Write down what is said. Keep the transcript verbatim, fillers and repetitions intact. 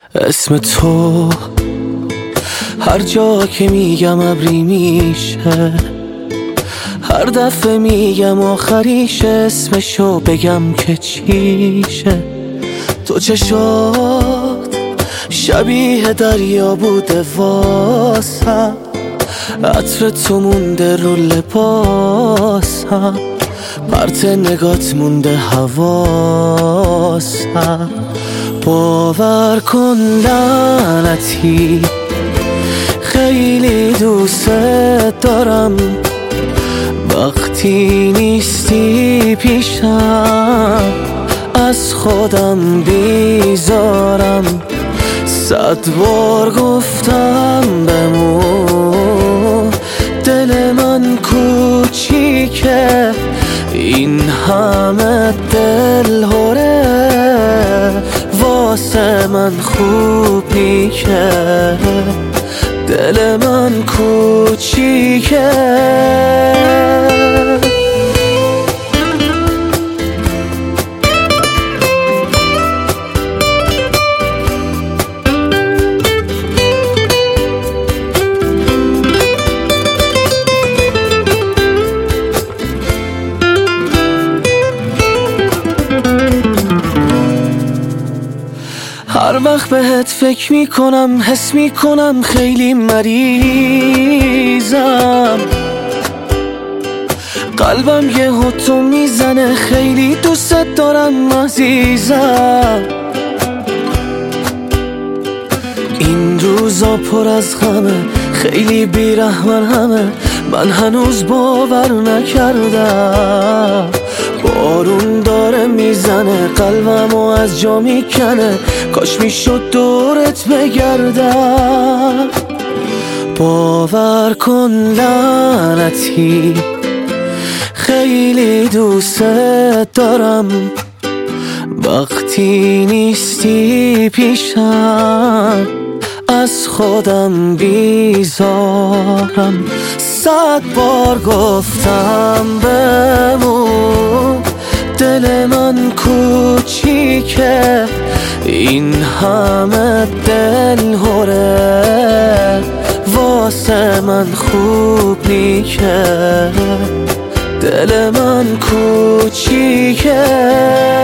اسم تو هر جا که میگم ابری میشه، هر دفعه میگم آخریش اسمشو بگم که چیشه. تو چشات شبیه دریا بوده واسم، عطر تو مونده رو لباسم، پرت نگات مونده حواسم. باور کن لعنتی خیلی دوست دارم، وقتی نیستی پیشم از خودم بیزارم. صد بار گفتم بمون، دل من کوچیکه، این همه دل هره واسه من خوب نیکه. دل من کوچیکه. هر وقت بهت فکر میکنم حس میکنم خیلی مریضم، قلبم یه هتو میزنه، خیلی دوست دارم عزیزم. این روزا پر از غمه، خیلی بیرحمن همه، من هنوز باور نکردم. بارون داره میزنه، قلبمو از جا میکنه، کاش میشد دورت بگردم. باور کن لعنتی خیلی دوست دارم، وقتی نیستی پیشم از خودم بیزارم. صد بار گفتم بمون، دل من کوچیکه، این همه دل هره واسه من خوب نیکه. دل من کوچیکه.